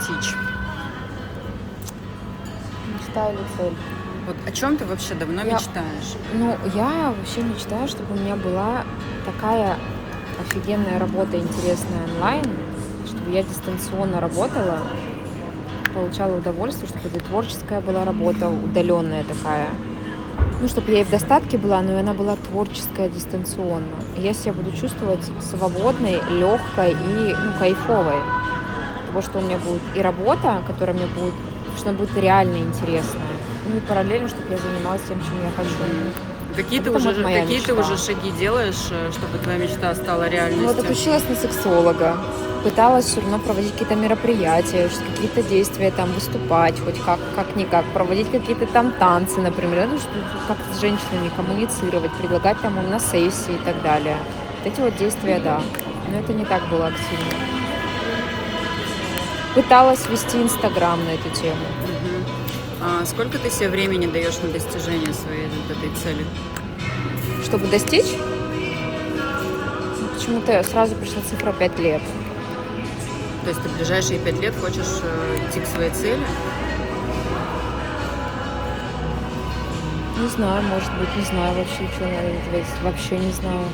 достичь? Мечта или цель? Вот о чем ты вообще давно мечтаешь? Я вообще мечтаю, чтобы у меня была такая офигенная работа, интересная онлайн, чтобы я дистанционно работала, получала удовольствие, чтобы это творческая была работа, удаленная такая. Чтобы я и в достатке была, но и она была творческая дистанционно. И я себя буду чувствовать свободной, легкой и кайфовой. Потому что у меня будет и работа, которая мне будет, что она будет реально интересная. И параллельно, чтобы я занималась тем, чем я хочу. Какие Вот это моя ты мечта. уже шаги делаешь, чтобы твоя мечта стала реальностью? Отучилась на сексолога. Пыталась все равно проводить какие-то мероприятия, какие-то действия, там, выступать, хоть как-никак, проводить какие-то там танцы, например, как-то с женщинами коммуницировать, предлагать там им на сессии и так далее. Вот эти вот действия, да. Но это не так было активно. Пыталась вести Инстаграм на эту тему. Сколько ты себе времени даешь на достижение своей вот этой цели? Чтобы достичь? Почему-то сразу пришла цифра 5 лет. То есть ты в ближайшие 5 лет хочешь идти к своей цели? Не знаю, может быть, не знаю вообще, что надо делать. Вообще не знаю.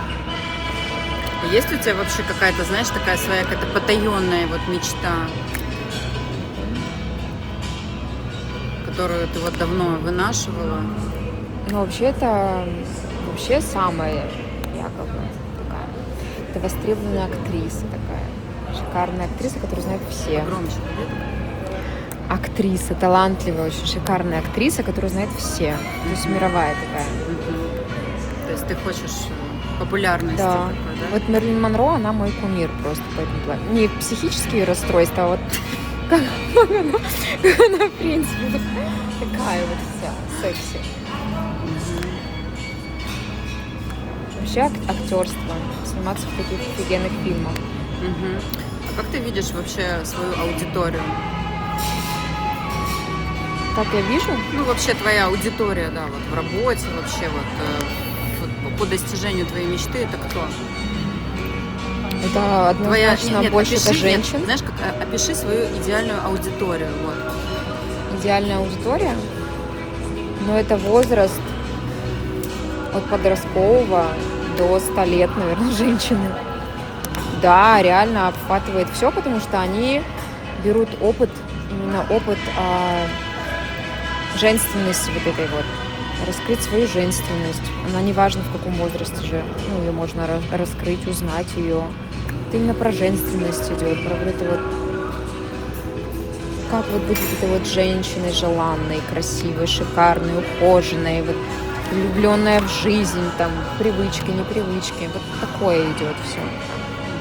Есть у тебя вообще какая-то, знаешь, такая своя какая-то потаенная вот мечта, которую ты вот давно вынашивала? Это вообще самая якобы такая. Это востребованная актриса такая. Шикарная актриса, которую знают все. Громче, Актриса, талантливая, очень шикарная актриса, которую знают все. То есть мировая такая. То есть ты хочешь популярности Да. такой, да? Вот Мерлин Монро, она мой кумир просто по этому плану. Не психические расстройства, а вот как она, в принципе, такая вот вся, секси. Вообще актерство, сниматься в таких офигенных фильмах. А как ты видишь вообще свою аудиторию? Как я вижу? Вообще твоя аудитория, да, вот в работе, вообще вот по достижению твоей мечты, это кто? Это однозначно больше это женщин. Знаешь, опиши свою идеальную аудиторию. Вот. Идеальная аудитория? Это возраст от подросткового до 100 лет, наверное, женщины. Да, реально обхватывает все, потому что они берут опыт, именно опыт женственности вот этой вот. Раскрыть свою женственность. Она не важна в каком возрасте же. Ее можно раскрыть, узнать ее. Это именно про женственность идет, про вот это вот. Как вот быть вот этой вот женщиной желанной, красивой, шикарной, ухоженной, вот влюбленная в жизнь, там, привычки, непривычки. Вот такое идет все.